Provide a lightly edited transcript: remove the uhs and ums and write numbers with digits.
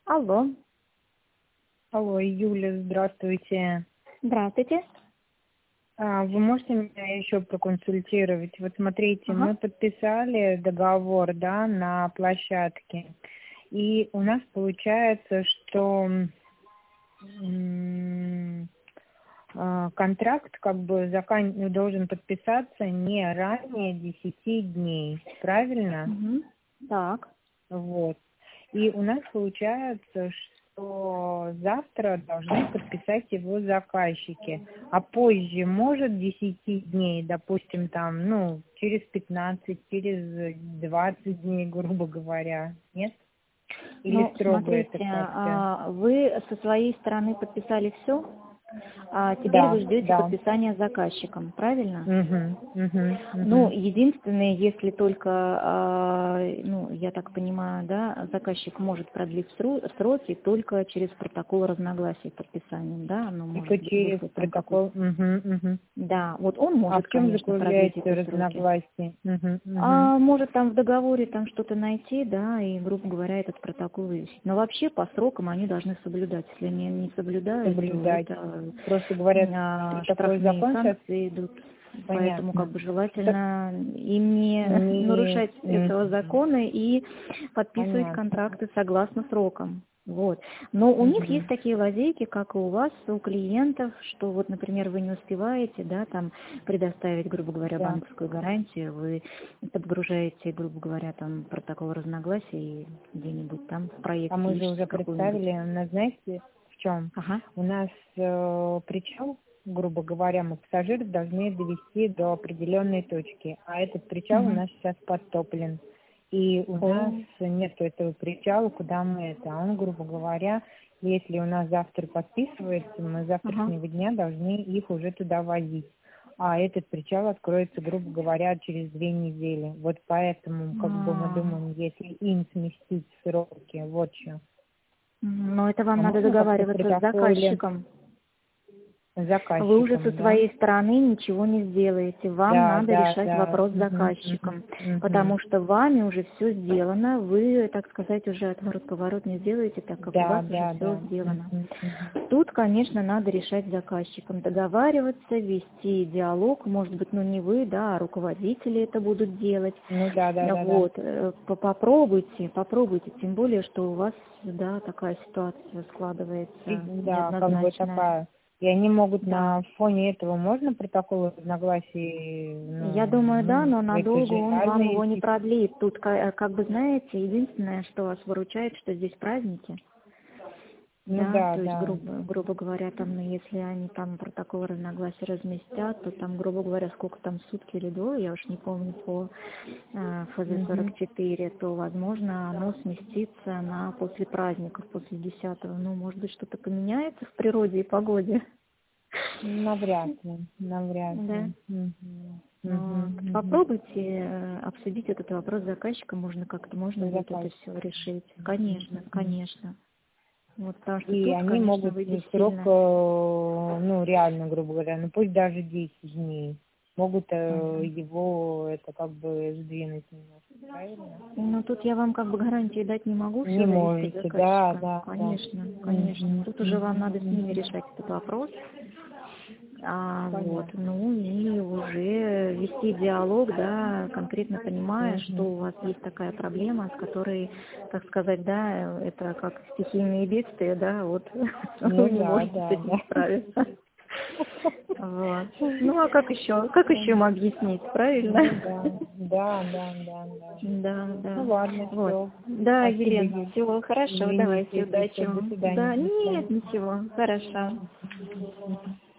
Алло, Алло, Юля, здравствуйте. здравствуйте. Вы можете меня еще проконсультировать? Вот смотрите, Ага. мы подписали договор, да, на площадке. И у нас получается, что контракт как бы должен подписаться не ранее 10 дней, правильно? Мгм. Так. Вот. И у нас получается, что завтра должны подписать его заказчики. А позже может 10 дней, допустим, там, через 15, через 20 дней, грубо говоря, нет? Или Ну, строго это смотрите, как-то? вы со своей стороны подписали все, а теперь Да, вы ждете да. подписания заказчиком, правильно? Ну, Угу. единственное, если только, я так понимаю, да, заказчик может продлить сроки только через протокол разногласий подписанием, да, оно может Только быть, через если там какой-то... протокол. Угу. Да, вот он А может, в чем конечно, продлить заключается эти сроки. разногласие? Может там в договоре там что-то найти, да, и, грубо говоря, этот протокол вывесить. Но вообще по срокам они должны соблюдать. Если они не соблюдают, то Соблюдать. это Просто говорят, такой штрафные закон сейчас санкции идут. Поэтому как понятно. бы Так желательно им не не нарушать этого закона и подписывать понятно. контракты согласно срокам. Вот. Но у них есть Мгм. такие лазейки, как и у вас, у клиентов, что вот, например, вы не успеваете, да, там предоставить, грубо говоря, Да. банковскую гарантию, вы подгружаете, грубо говоря, там протокол разногласий где-нибудь там в А проекте мы же ищете уже какую-нибудь. представили, у нас, знаете, в чем? Ага. У нас причал, грубо говоря, мы пассажиров должны довести до определенной точки, а этот причал у Мгм. нас сейчас подтоплен. И у нас О. нет этого причала, куда мы это. А он, грубо говоря, если у нас завтра подписывается, мы с Ага. завтрашнего дня должны их уже туда возить. А этот причал откроется, грубо говоря, через 2 недели. Вот поэтому, как бы мы А, думаем, если им сместить сроки, вот что. Но это вам А надо можно как-то в договариваться с протоколе заказчиком. с Вы уже со заказчиком, да? своей стороны ничего не сделаете. Вам Да, надо да, решать да. вопрос с заказчиком, потому что вами уже все сделано. Вы, так сказать, уже отворот-поворот не сделаете, так как у Да, вас уже да, все да. сделано. Тут, конечно, надо решать с заказчиком, договариваться, вести диалог. Может быть, не вы, да, а руководители это будут делать. Ну да, да, да, да. Вот, попробуйте, тем более, что у вас, да, такая ситуация складывается Да, как бы неоднозначная. такая. И они могут Да. на фоне этого, можно протокол разногласий, Я думаю, да, но это надолго же он вам разные его не вещи. продлит. Тут, как бы, знаете, единственное, что вас выручает, что здесь праздники. Ну Да, да, то есть, да. грубо говоря, там, если они там протокол разногласий разместят, то там, грубо говоря, сколько там, сутки или двое, я уж не помню, по ФЗ-44, то, возможно, оно сместится на после праздников, после 10-го. Ну, может быть, что-то поменяется в природе и погоде. Навряд ли, навряд Да. ли. Вот. Попробуйте обсудить этот вопрос с заказчиком, можно будет это все Заказчик. решить. Конечно, конечно. Вот, потому что И тут, они конечно, могут вы срок, бессильны. реально, грубо говоря, пусть даже 10 дней, могут Мгм. его это как бы сдвинуть немножко, правильно? Ну, тут я вам как бы гарантии дать не могу, Не все зависит от можете, да, заказчика. да, да. Конечно, конечно. Мгм, Тут уже вам мгм, надо с ними мгм. решать этот вопрос. Вот, Понятно. и уже вести диалог, да, конкретно понимая, что Мгм. у вас есть такая проблема, с которой, так сказать, да, это как стихийные бедствия, да, вот Ну вы не да, можете с да, этим да. справиться. Вот. Ну, а как еще им объяснить, правильно? Ну да, да, да, да, да. Да, Ну да. ладно, Вот. все. Да, Спасибо, Елена, Юль. всего хорошо, давайте, Извините, удачи если что. До вам. свидания, Да, до свидания. нет, ничего, хорошо.